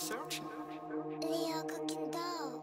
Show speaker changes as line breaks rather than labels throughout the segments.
Leo cooking dough.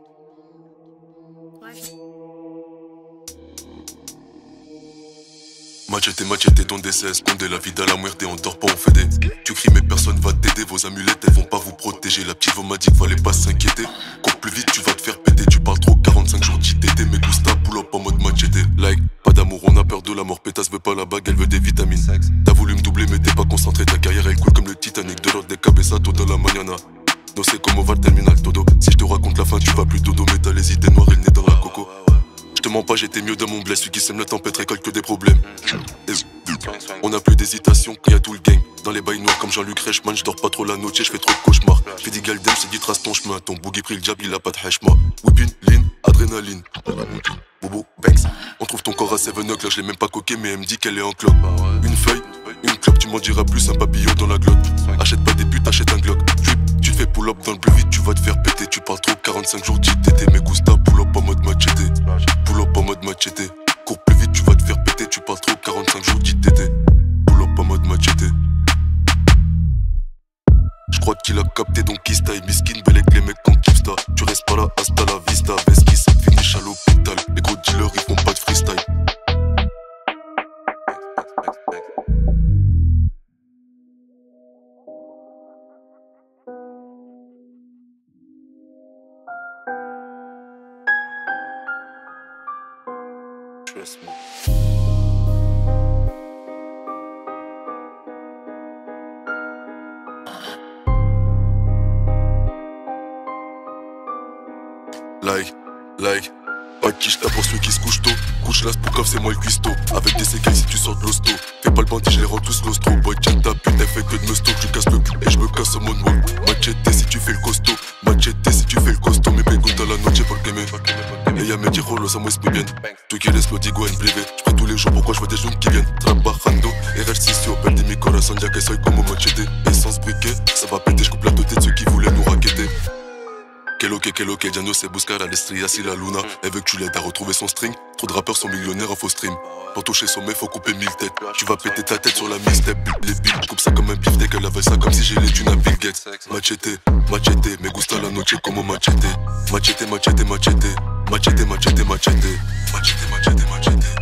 Machete, donde se esconde la vida, la muerte, on dort pas, on fait des. Tu cries mais personne va t'aider, vos amulettes elles vont pas vous protéger. La petite m'a dit qu'il fallait pas s'inquiéter. Cours plus vite, tu vas te faire péter. Tu parles trop, 45 jours d'ITT. Mais gusta, pull up en mode machete. Like, pas d'amour, on a peur de la mort. Pétasse veut pas la bague, elle veut des vitamines. T'as voulu me doubler mais t'es pas concentré. Ta carrière elle coule comme le Titanic. De l'ordre des cabezas, toda la mañana. No sé comment va le terminal todo. Si je te raconte la fin, tu vas plus dodo. Mais t'as les idées noires et le nez dans la coco. Je te mens pas, j'étais mieux dans mon bled. Celui qui sème la tempête récolte que des problèmes. On a plus d'hésitation quand y'a tout le gang. Dans les bails noirs comme Jean-Luc Reichmann, j'dors pas trop la noche, j'fais trop de cauchemars. J'fais des galdem, c'est dit trace ton chemin. Ton boogie pris le diable, il a pas de heshma. Whippin, lean, adrénaline. Bobo, Banks. On trouve ton corps à 7-Up, là j'l'ai même pas coqué, mais elle me dit qu'elle est en clope. Une feuille, une clope, tu m'en diras plus, un papillon dans la glotte. Achète pas des putes, achète un Glock. Tu fais pull up dans le plus vite, tu vas te faire péter. Tu parles trop, 45 jours d'ITT. Mais gusta, pull up en mode machete. Pull up en mode machete. Cours plus vite, tu vas te faire péter. Tu parles trop, 45 jours d'ITT. Pull up en mode machete. J'crois qu'il a capté donc qui style. Miskin, bel avec les mecs qu'on kifsta. Tu restes pas là, hasta la vista. Veski, ça te finish à l'hôpital. Les gros dealers, ils font pas de freestyle. Trust me. Like, pas de quiche, t'as pour celui qui se couche tôt. Couche là, Spookov, c'est moi le cuistot. Avec des séquelles si tu sors de l'hosto. Fais pas le bandit, je les rends tous l'ostro. Boy, check ta pute, elle fait que de me stock. Je casse le cul et je me casse au moonwalk. Machete si tu fais le costaud. Machete si tu fais le costaud. Me pregunta la noche por qué me. Ella me dijo los amos muy bien. Tú quieres lo digo en privé. J'prie tous les jours pourquoi je vois des jeunes qui viennent. Trabajando, ejercicio, perdí mi corazón ya que soy como machete. Essence briquet, ça va péter, j'coupe la tête de ceux qui voulaient nous raqueter. Que lo que, ya no se buscar a l'estrilla si la luna. Elle veut que tu l'aides à retrouver son string. Trop de rappeurs sont millionnaires en faux stream. Pour toucher son mec faut couper 1000 têtes. Tu vas péter ta tête sur la mixtape. Les billes, j'coupe ça comme un beefsteak. Elle avait ça comme si j'ai les thunes à Bill Gates. Machete, me gusta la noche como machete. Machete. Machete.